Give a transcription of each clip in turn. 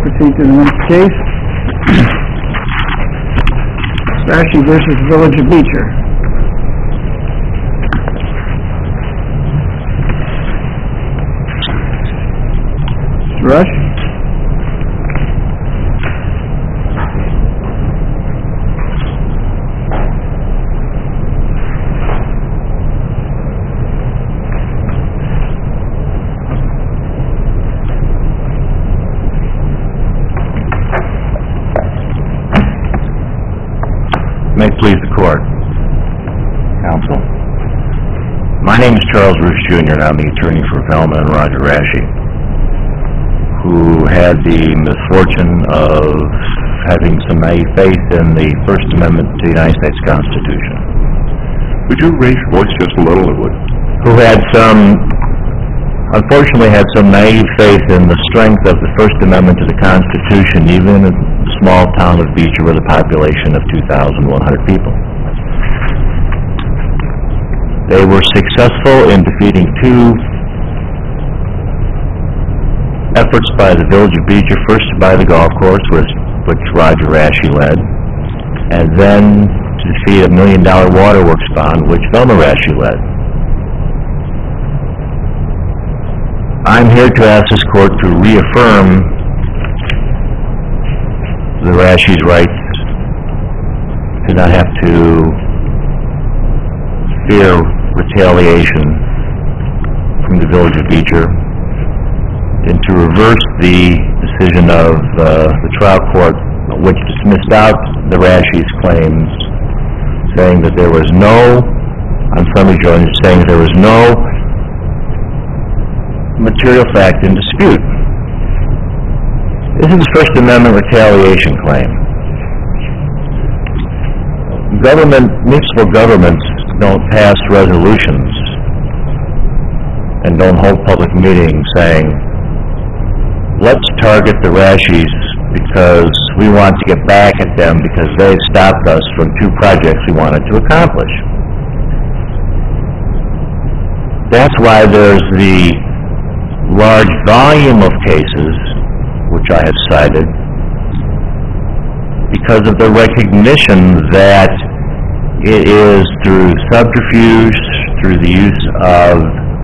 proceed to the next case. Rashi versus Village of Beecher. Mr. Rush? May it please the Court. Counsel. My name is Charles Roos Jr. and I'm the attorney for Velma and Roger Rashi, who had the misfortune of having some naive faith in the First Amendment to the United States Constitution. Would you raise your voice just a little? Who had unfortunately had some naive faith in the strength of the First Amendment to the Constitution, even in the small town of Beecher with a population of 2,100 people. They were successful in defeating two efforts by the Village of Beecher, first to buy the golf course, which Roger Rashi led, and then to defeat a $1 million waterworks bond, which Velma Rashi led. I'm here to ask this Court to reaffirm the Rashi's rights to not have to fear retaliation from the Village of Beecher, and to reverse the decision of the trial court, which dismissed out the Rashi's claims, saying that there was no, on summary judgment, saying that there was no material fact in dispute. This is a First Amendment retaliation claim. Municipal governments don't pass resolutions and don't hold public meetings saying, let's target the Rashis because we want to get back at them because they stopped us from two projects we wanted to accomplish. That's why there's the large volume of cases, which I have cited, because of the recognition that it is through subterfuge, through the use of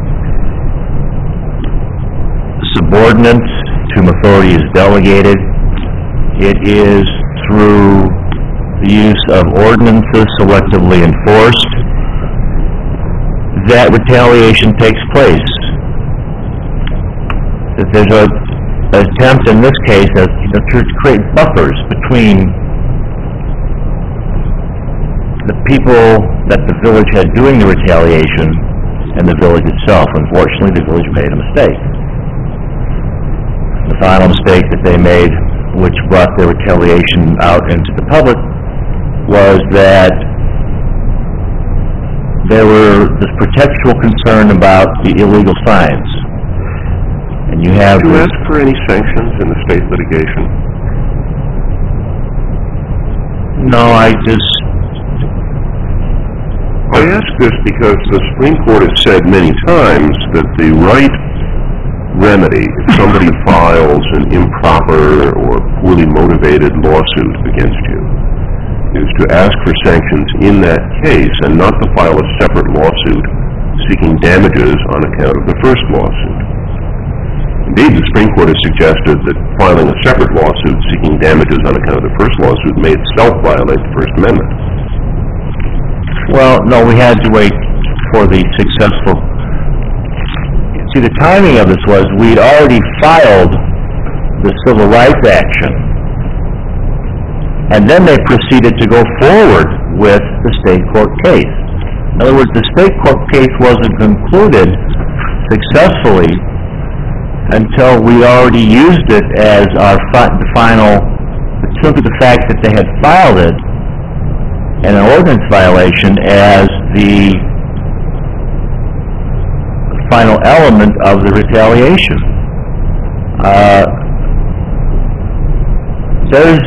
subordinates to whom authority is delegated, it is through the use of ordinances selectively enforced that retaliation takes place. That there's an attempt in this case to create buffers between the people that the village had doing the retaliation and the village itself. Unfortunately, the village made a mistake. The final mistake that they made, which brought their retaliation out into the public, was that there were this protectual concern about the illegal signs. And you have... Did you ask for any sanctions in the state litigation? No, I ask this because the Supreme Court has said many times that the right remedy, if somebody files an improper or poorly motivated lawsuit against you, is to ask for sanctions in that case and not to file a separate lawsuit seeking damages on account of the first lawsuit. Indeed, the Supreme Court has suggested that filing a separate lawsuit seeking damages on account of the first lawsuit may itself violate the First Amendment. Well, no, we had to wait for the successful... See, the timing of this was we'd already filed the civil rights action, and then they proceeded to go forward with the state court case. In other words, the state court case wasn't concluded successfully until we already used it as our final, simply the fact that they had filed it, and an ordinance violation as the final element of the retaliation. There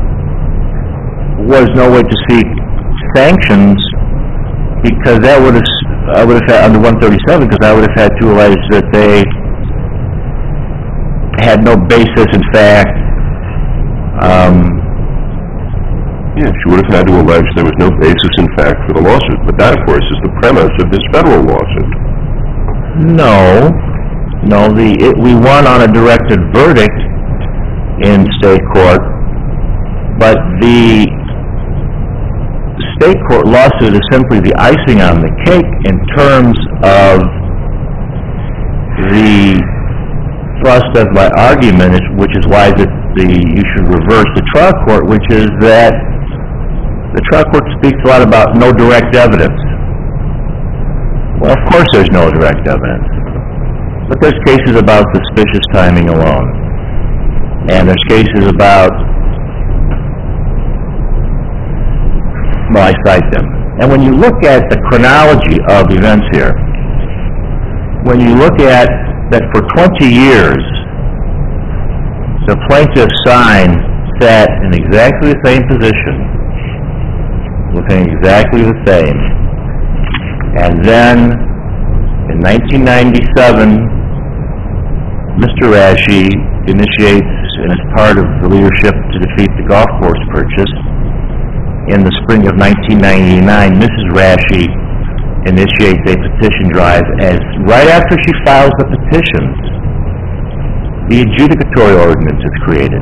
was no way to seek sanctions because that would have, I would have had under 137, because I would have had to allege that they had no basis in fact Yeah, she would have had to allege there was no basis in fact for the lawsuit, but that, of course, is the premise of this federal lawsuit. No, we won on a directed verdict in state court, but the state court lawsuit is simply the icing on the cake in terms of the thrust of my argument, which is why you should reverse the trial court, which is that the trial court speaks a lot about no direct evidence. Well, of course there's no direct evidence. But there's cases about suspicious timing alone. And there's cases about, well, I cite them. And when you look at the chronology of events here, when you look at that for 20 years, the plaintiff sat in exactly the same position, looking exactly the same. And then, in 1997, Mr. Rashi initiates, and is part of the leadership to defeat the golf course purchase. In the spring of 1999, Mrs. Rashi initiates a petition drive, as right after she files the petitions, the adjudicatory ordinance is created.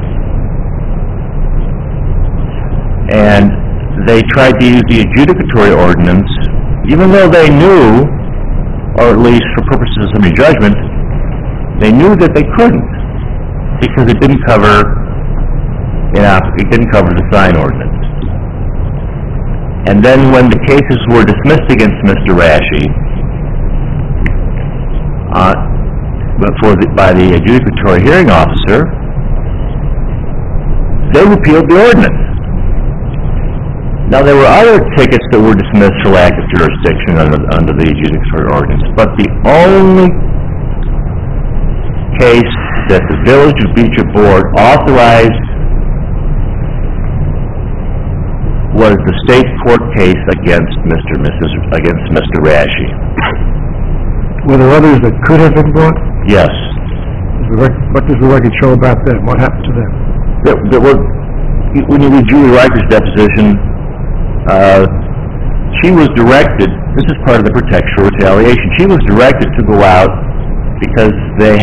And they tried to use the adjudicatory ordinance, even though they knew, or at least for purposes of summary judgment, they knew that they couldn't, because it didn't cover the sign ordinance. And then when the cases were dismissed against Mr. Rashi by the adjudicatory hearing officer, they repealed the ordinance. Now, there were other tickets that were dismissed for lack of jurisdiction under the adjudicatory ordinance, but the only case that the Village of Beecher Board authorized was the state court case against Mr. Rashi. Were there others that could have been brought? Yes. What does the record show about them? What happened to them? When you read Julie Riker's deposition, she was directed, this is part of the protection for retaliation, she was directed to go out because they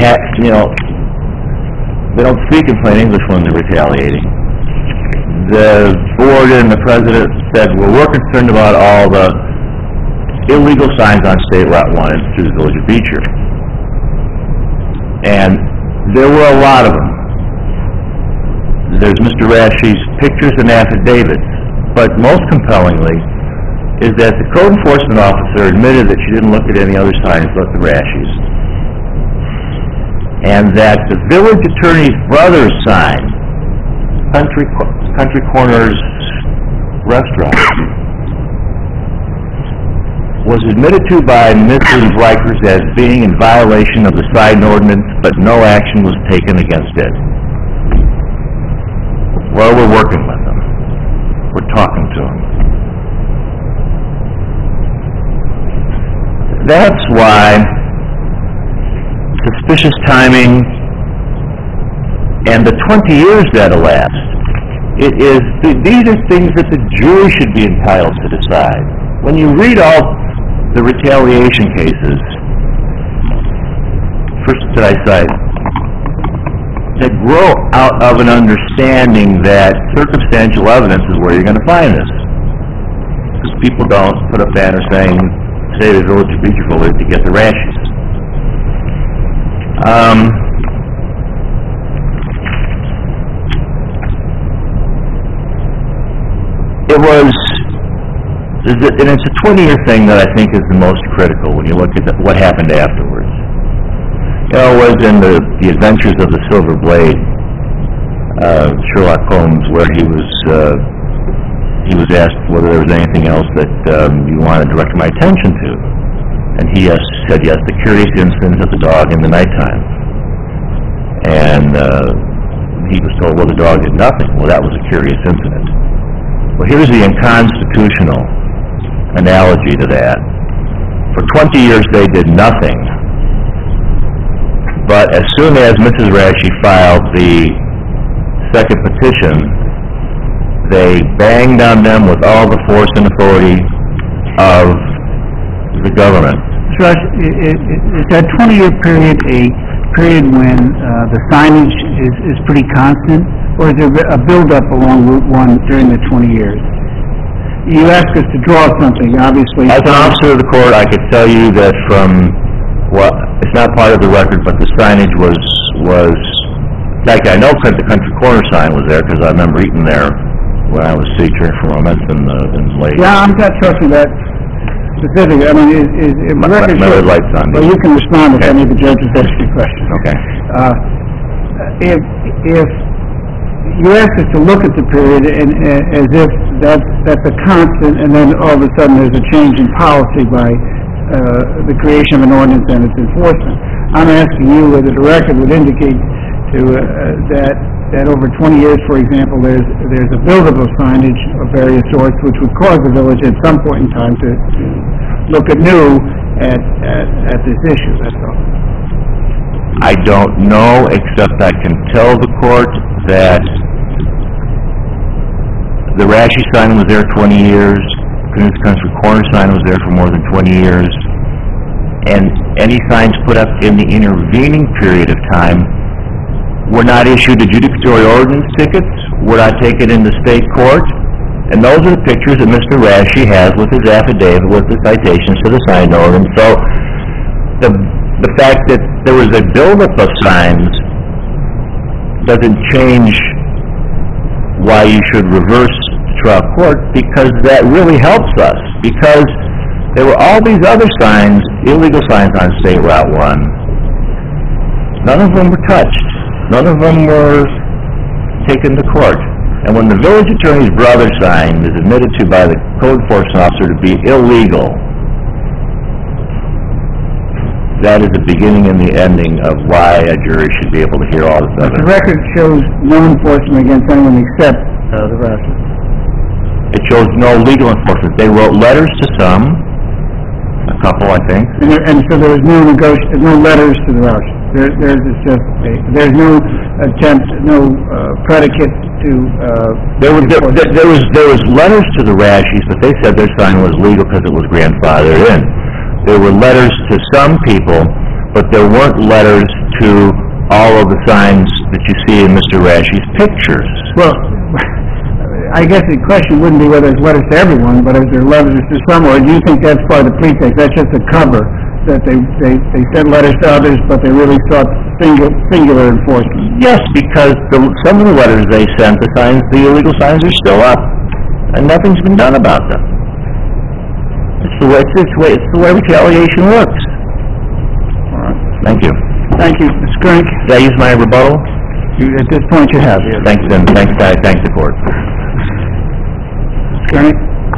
don't speak in plain English when they're retaliating. The board and the president said, well, we're concerned about all the illegal signs on State Route 1 and through the Village of Beecher. And there were a lot of them. There's Mr. Rashi's pictures and affidavits. But most compellingly is that the code enforcement officer admitted that she didn't look at any other signs but the Rashi's. And that the village attorney's brother's sign, Country Corners Restaurant, was admitted to by Mrs. Rikers as being in violation of the sign ordinance, but no action was taken against it. Well, we're working with them. We're talking to them. That's why suspicious timing and the 20 years that elapsed, these are things that the jury should be entitled to decide. When you read all the retaliation cases, first that I cite, that grow out of an understanding that circumstantial evidence is where you're going to find this. Because people don't put a banner saying, today the Village of Beecher voted to get the Rashi's. And it's a 20-year thing that I think is the most critical when you look at what happened afterwards. It was in the Adventures of the Silver Blade, Sherlock Holmes, where he was asked whether there was anything else that you wanted to direct my attention to. And he said yes, the curious incident of the dog in the nighttime. And he was told, well, the dog did nothing. Well, that was a curious incident. Well, here's the unconstitutional analogy to that. For 20 years, they did nothing. But as soon as Mrs. Rashi filed the second petition, they banged on them with all the force and authority of the government. Mr. Rush, is that 20-year period a period when the signage is pretty constant, or is there a build-up along Route 1 during the 20 years? You asked us to draw something, obviously. As an officer of the court, I could tell you that from, well, it's not part of the record, but the signage was in fact, I know the Country Corner sign was there, because I remember eating there when I was city attorney for Moments in late. Yeah, I'm not talking about specific. I mean, is record my red light's on. Well, you can respond if any of the judges ask you questions. Okay. If you asked us to look at the period and as if that's a constant, and then all of a sudden there's a change in policy by the creation of an ordinance and its enforcement. I'm asking you whether the record would indicate that over 20 years, for example, there's a buildup of signage of various sorts, which would cause the village at some point in time to look anew at this issue. That's all. I don't know, except I can tell the court that the Rashi sign was there 20 years, Canoes Country Corner sign was there for more than 20 years, and any signs put up in the intervening period of time were not issued adjudicatory ordinance tickets, were not taken into state court, and those are the pictures that Mr. Rashi has with his affidavit with the citations to the sign ordinance. So the fact that there was a buildup of signs doesn't change why you should reverse trial court, because that really helps us, because there were all these other signs, illegal signs on State Route 1. None of them were touched. None of them were taken to court. And when the village attorney's brother sign is admitted to by the code enforcement officer to be illegal, that is the beginning and the ending of why a jury should be able to hear all this evidence. The record shows no enforcement against anyone except the Rashi. It shows no legal enforcement. They wrote letters to some, a couple, I think. And so there was no letters to the Rashi. There's no attempt, no predicate to. There was letters to the Rashis, but they said their sign was legal because it was grandfathered in. There were letters to some people, but there weren't letters to all of the signs that you see in Mr. Rashi's pictures. Well, I guess the question wouldn't be whether it's letters to everyone, but if there are letters to some, or do you think that's part of the pretext? That's just a cover, that they sent letters to others, but they really sought singular enforcement? Yes, because some of the letters they sent, the illegal signs are still up, and nothing's been done about them. It's the way retaliation works. All right. Thank you. Thank you, Mr. Crank. Did I use my rebuttal? At this point, you have. Yes. Thanks, and thanks the court. Mr. Crank.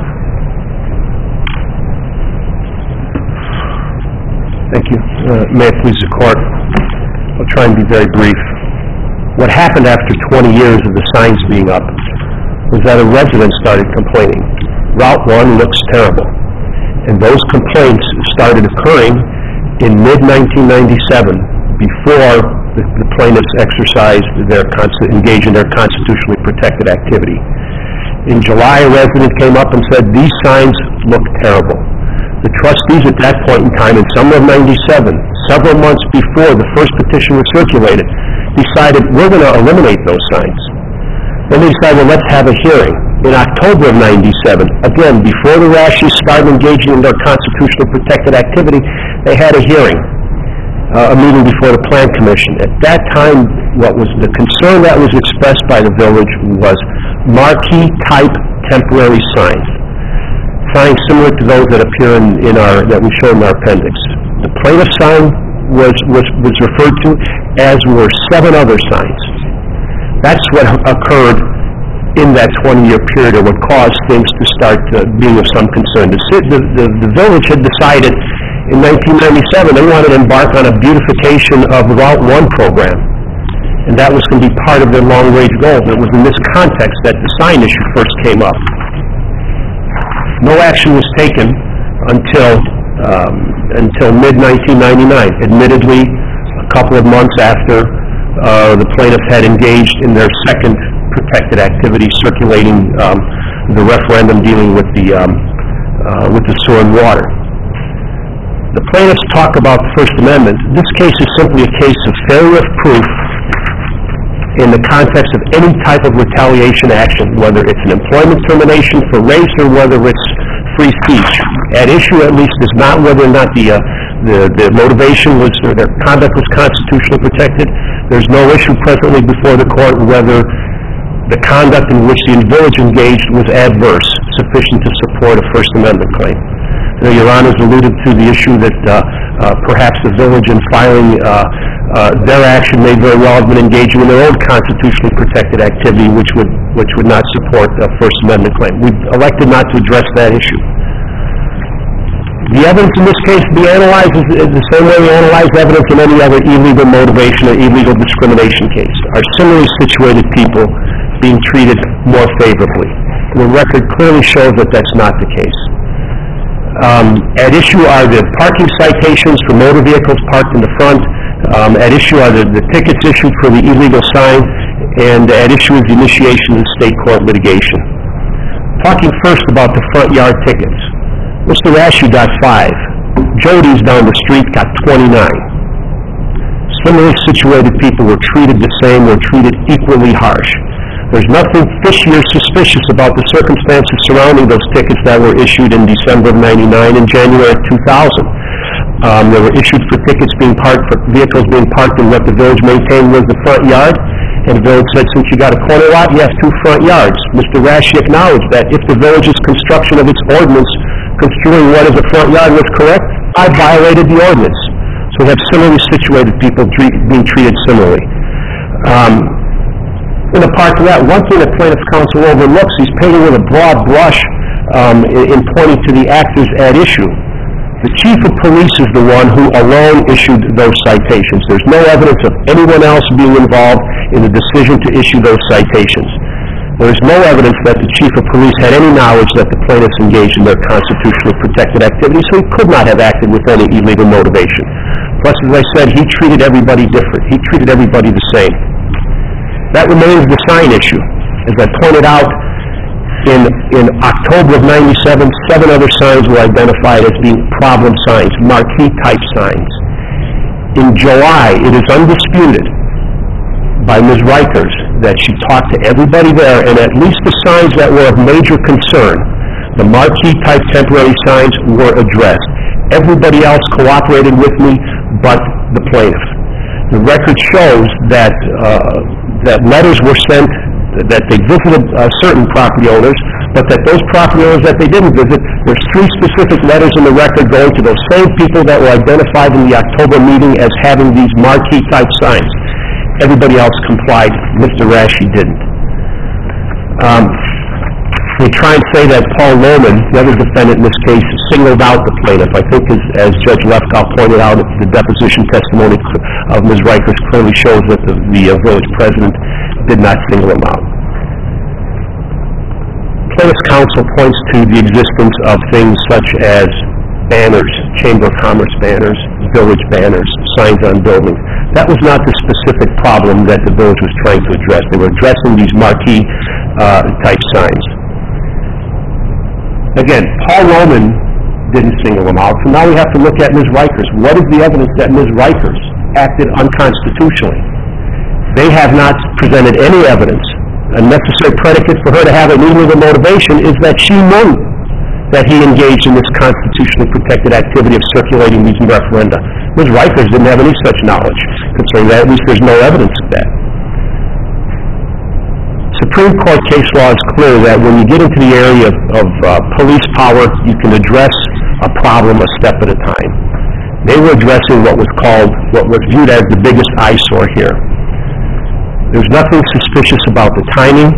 Thank you. May it please the court, I'll try and be very brief. What happened after 20 years of the signs being up was that a resident started complaining. Route 1 looks terrible. And those complaints started occurring in mid-1997, before the plaintiffs engaged in their constitutionally protected activity. In July, a resident came up and said, "These signs look terrible." The trustees at that point in time, in summer of '97, several months before the first petition was circulated, decided, we're going to eliminate those signs. Then they decided, well, let's have a hearing. In October of '97, again, before the Rashis started engaging in their constitutionally protected activity, they had a hearing, a meeting before the Plan Commission. At that time, what was the concern that was expressed by the village was marquee-type temporary signs similar to those that appear that we show in our appendix. The plaintiff sign was referred to, as were 7 other signs. That's what occurred in that 20-year period, or what caused things to start being of some concern. The village had decided in 1997 they wanted to embark on a beautification of the Route 1 program, and that was going to be part of their long-range goal. It was in this context that the sign issue first came up. No action was taken until mid-1999, admittedly a couple of months after the plaintiff had engaged in their second protected activity, circulating the referendum dealing with the sewer and water. The plaintiffs talk about the First Amendment. This case is simply a case of failure of proof in the context of any type of retaliation action, whether it's an employment termination for race or whether it's free speech. At issue, at least, is not whether or not the motivation was, or their conduct was constitutionally protected. There's no issue presently before the court whether the conduct in which the village engaged was adverse, sufficient to support a First Amendment claim. Your Honor's alluded to the issue that perhaps the village, in filing their action, may very well have been engaging in their own constitutionally protected activity, which would not support a First Amendment claim. We've elected not to address that issue. The evidence in this case to be analyzed is the same way we analyze evidence in any other illegal motivation or illegal discrimination case. Are similarly situated people being treated more favorably? The record clearly shows that that's not the case. At issue are the parking citations for motor vehicles parked in the front. At issue are the tickets issued for the illegal sign, and at issue is the initiation of the state court litigation. Talking first about the front yard tickets. Mr. Rasche got 5. Jody's down the street got 29. Similarly situated people were treated the same, were treated equally harsh. There's nothing fishy or suspicious about the circumstances surrounding those tickets that were issued in December of '99 and January of 2000. They were issued for tickets being parked, for vehicles being parked in what the village maintained was the front yard. And the village said, since you got a corner lot, you have 2 front yards. Mr. Rasche acknowledged that if the village's construction of its ordinance construing what is a front yard was correct, I violated the ordinance. So we have similarly situated people being treated similarly. In a part to that, one thing that plaintiff's counsel overlooks, he's painting with a broad brush in pointing to the actors at issue. The chief of police is the one who alone issued those citations. There's no evidence of anyone else being involved in the decision to issue those citations. There is no evidence that the chief of police had any knowledge that the plaintiffs engaged in their constitutionally protected activity, so he could not have acted with any illegal motivation. Plus, as I said, he treated everybody different. He treated everybody the same. That remains the sign issue. As I pointed out, in October of '97, 7 other signs were identified as being problem signs, marquee-type signs. In July, it is undisputed by Ms. Reichers that she talked to everybody there, and at least the signs that were of major concern, the marquee-type temporary signs, were addressed. Everybody else cooperated with me but the plaintiff. The record shows that letters were sent, that they visited certain property owners, but that those property owners that they didn't visit, there's 3 specific letters in the record going to those same people that were identified in the October meeting as having these marquee-type signs. Everybody else complied. Mr. Rasche didn't. We try and say that Paul Lohman, the other defendant in this case, singled out the plaintiff. I think, as Judge Lefkow pointed out, the deposition testimony of Ms. Reichers clearly shows that the village president did not single him out. Plaintiff's counsel points to the existence of things such as banners, Chamber of Commerce banners, village banners, signs on buildings. That was not the specific problem that the village was trying to address. They were addressing these marquee-type signs. Again, Paul Lohman didn't single him out, so now we have to look at Ms. Reichers. What is the evidence that Ms. Reichers acted unconstitutionally? They have not presented any evidence. A necessary predicate for her to have an illegal motivation is that she knew that he engaged in this constitutionally protected activity of circulating these referenda. Ms. Reichers didn't have any such knowledge concerning that. At least there's no evidence of that. Supreme Court case law is clear that when you get into the area of police power, you can address a problem a step at a time. They were addressing what was viewed as the biggest eyesore here. There's nothing suspicious about the timing.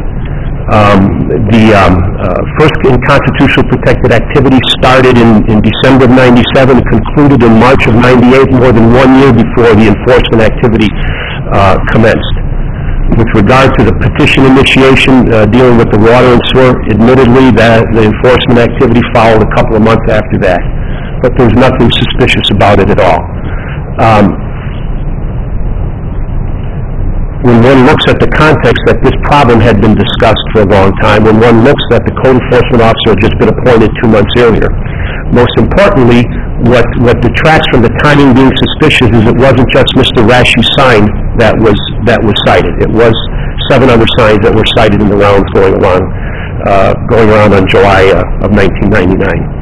First in constitutional protected activity started in December of '97 and concluded in March of '98, more than 1 year before the enforcement activity commenced. With regard to the petition initiation dealing with the water and sewer, admittedly the enforcement activity followed a couple of months after that. But there's nothing suspicious about it at all. when one looks at the context that this problem had been discussed for a long time, when one looks that the code enforcement officer had just been appointed 2 months earlier. Most importantly, what detracts from the timing being suspicious is it wasn't just Mr. Rasch's sign that was cited. It was 7 other signs that were cited in the rounds going around on July of 1999.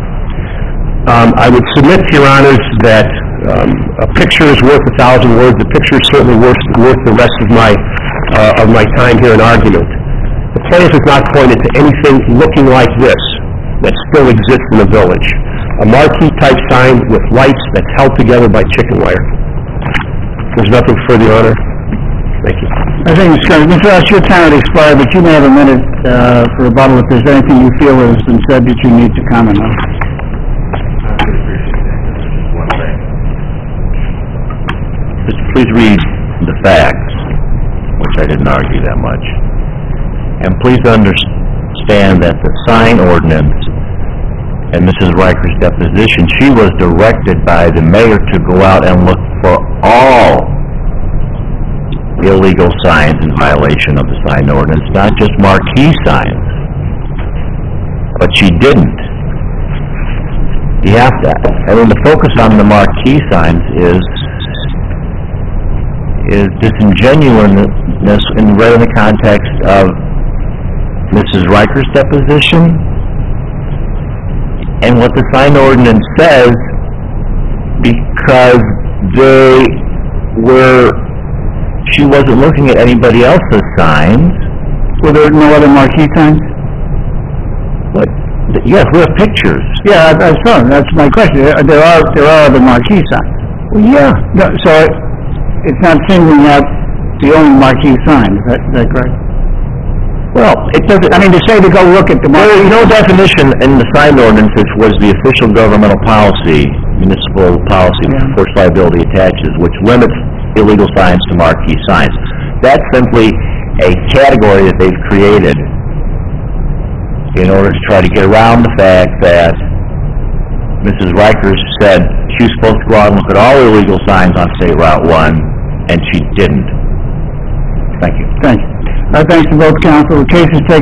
I would submit to Your Honors that a picture is worth 1,000 words. A picture is certainly worth the rest of my time here in argument. The plaintiff has not pointed to anything looking like this that still exists in the village. A marquee-type sign with lights that's held together by chicken wire. There's nothing further, Your Honor. Thank you. I think, Mr. Ross, your time has expired, but you may have a minute for rebuttal if there's anything you feel has been said that you need to comment on. Please read the facts, which I didn't argue that much. And please understand that the sign ordinance and Mrs. Riker's deposition, she was directed by the mayor to go out and look for all illegal signs in violation of the sign ordinance, not just marquee signs. But she didn't. You have to, the focus on the marquee signs is disingenuousness in the context of Mrs. Riker's deposition and what the sign ordinance says, because she wasn't looking at anybody else's signs. Were there no other marquee signs? What? Yes, we have pictures. Yeah, that's fine. That's my question. There are other marquee signs. Well, yeah. No, so it's not singling out the only marquee sign. Is that correct? Well, it doesn't. I mean, to say to go look at the marquee. There is no definition in the sign ordinance, which was the official governmental policy, municipal policy, force liability attaches, which limits illegal signs to marquee signs. That's simply a category that they've created in order to try to get around the fact that Mrs. Riker said she was supposed to go out and look at all illegal signs on State Route 1, and she didn't. Thank you. Thank you. Thanks to both counsel. The case is taken